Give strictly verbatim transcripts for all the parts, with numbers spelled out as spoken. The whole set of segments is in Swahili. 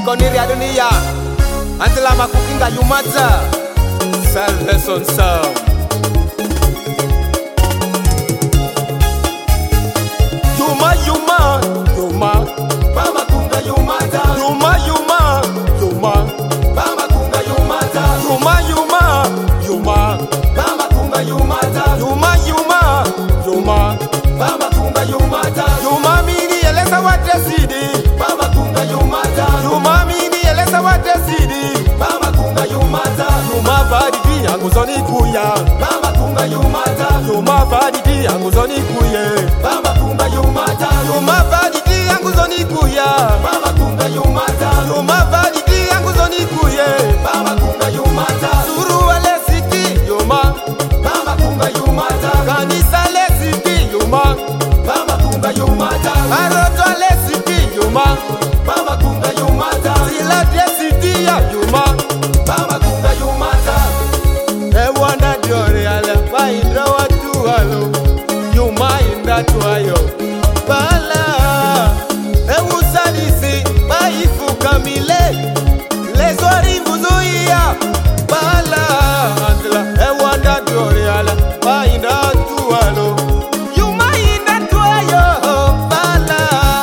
ikoniri adunia antila makukinga yumata Salvation Sound. Yuma yuma yuma Baba kunga yumata Yuma yuma yuma Baba kunga yumata Yuma yuma yuma Baba kunga yumata Yuma yuma yuma Baba kunga yumata Yuma mini eleza watesidi Baba kunga yumata Yuma mini eleza watesidi Baba kunga yumata Yuma vadidi yangu zoni kuya Baba kunga yumata Yuma vadidi yangu zoni kuye Baba kunga yumata Yuma vadidi yangu zoni kuya Baba kunga yumata Yuma vadidi yangu zoni kuye Baba kunga yumata Suru ale siki yuma Baba kunga yumata Kanisa le siki yuma Baba kunga yumata Aroto ale siki yuma Baba kunga yumata Sila de siki ya yuma Baba kunga yumata Ewanda diore ale Waindra watu walo Yuma inda tuayo Bala Ewusalisi Baifu kamile Lezori mbuzuia Bala Andela Ewanda diore ale Waindra tuwalo Yuma inda tuayo Bala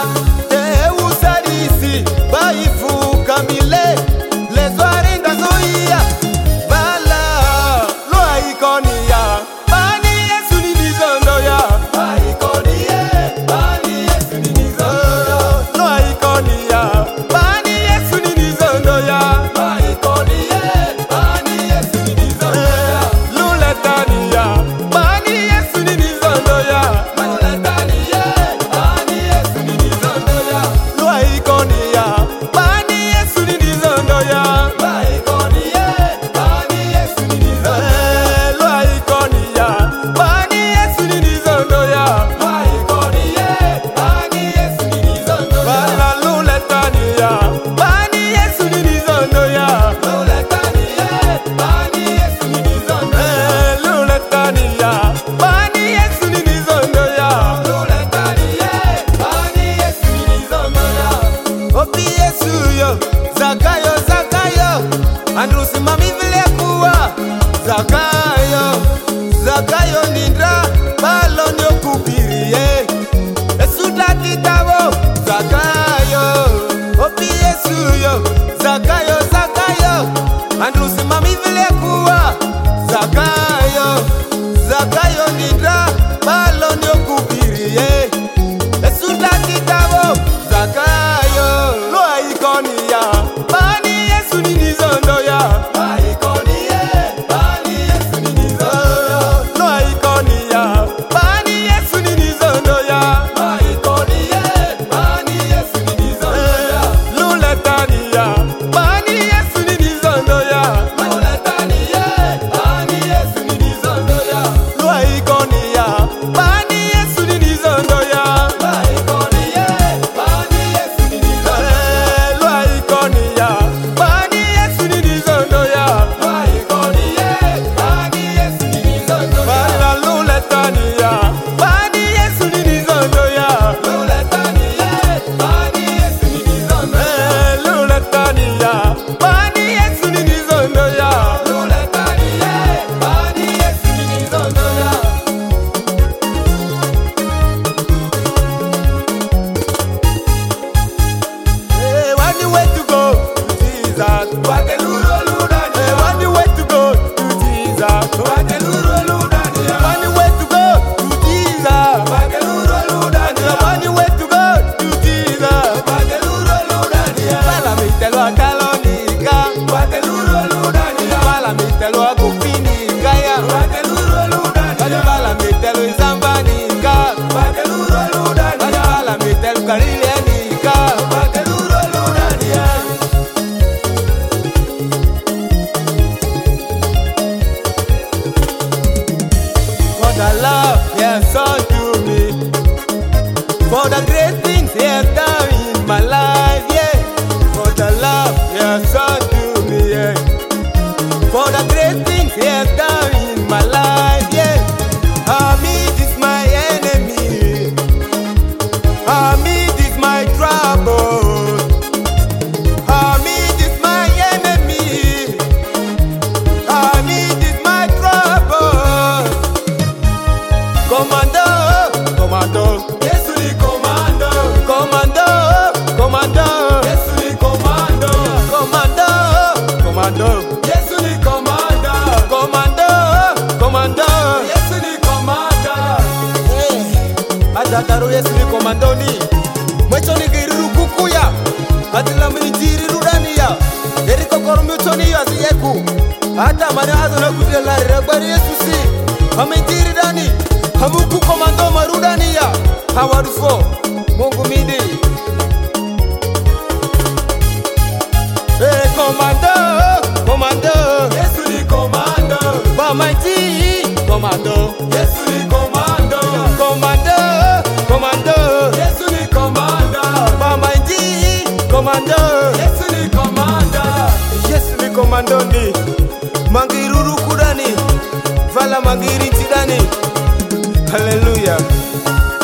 Ewusalisi Baifu kamile Lezori mbuzuia Bala Loa ikonia Bani Yesu ni nizondo ya Ikonie Bani Yesu ni nizondo Loa ikonia Bani Yesu ni nizondo ya Ikonie Bani Yesu ni nizondo ya Luletania Bani Yesu ni nizondo ya Luletania Bani Yesu ni nizondo ya Loa ikonia Bani Yesu ni nizondo ya Ikonie Bani Yesu ni nizondo ya Loa ikonia Bani Yesu ni nizondo ya Ikonie Bani Yesu ni nizondo ya Bala luletania Bani Yesu ni nizondo ya Luletania Bani Yesu ni nizondo ya Luletania Bani Yesu ni nizondo ya Luletania Bani Yesu ni nizondo ya Opi Yesu yo Zakayo Zakayo Andrusi mami vile kuwa Zakayo Zakayo nindra Balo nyo kupirie Esuda kitabo Zakayo Opi Yesu yo Zakayo Zakayo Andrusi mami vile kuwa Zakayo Zakayo nindra Balo nyo kupirie Esuda kitabo Zakayo Loa ikonia Bani Yesu ni nizondo ya Ikonie Bani Yesu ni nizondo ya Loa ikonia Bani Yesu ni nizondo ya Ikonie Bani Yesu ni nizondo ya Luletania Bani Yesu ni nizondo ya Luletania Bani Yesu ni nizondo ya Loa ikonia Bani Yesu ni nizondo ya Ikonie Bani Yesu ni nizondo ya Loa ikonia Bani Yesu ni nizondo ya Ikonie Bani Yesu ni nizondo ya Bala luletania Bani Yesu ni nizondo ya Luletania Bani Yesu ni nizondo ya Luletania Bani Yesu ni nizondo ya Luletania Bani Yesu ni nizondo ya Hey, when you way to go to Jesus, what the luro ludani. Hey, when you way to go to Jesus, what the luro ludani. When you way to go to Jesus, what the luro ludani. When you way to go to Jesus, what the luro ludani. Pala mi te lo acalonica, what the luro ludani. Pala mi te lo agufinica ya, what the luro ludani. Pala mi te lo izambanica, what the luro ludani. Pala mi te lo carilianica, what the luro ludani. For the love he has shown to me, for the great things he has done in my life, yeah. For the love he has shown to me, yeah. For the great things he has done in my life, yeah. Hamid is my enemy, Hamid is my trouble, Hamid Tataro Yesu ni komandoni. Mwecho ni giriru kukuya. Katila minijiri rudania. Eriko korumutoni ya ziyeku. Hata manazo na kutela rebari Yesu si. Hamijiri dani. Hamuku komando marudania. Hawadufo. Mungu midi. Hey, komando, komando. Yesu ni komando. Bamaiti, komando. Yesu ni komando. Komando, komando. Yesu ni komando. Bamaiti, komando. Yesu ni komando. Yesu ni komando ni. Mangiruru kudani. Vala mangiri tidani. Hallelujah.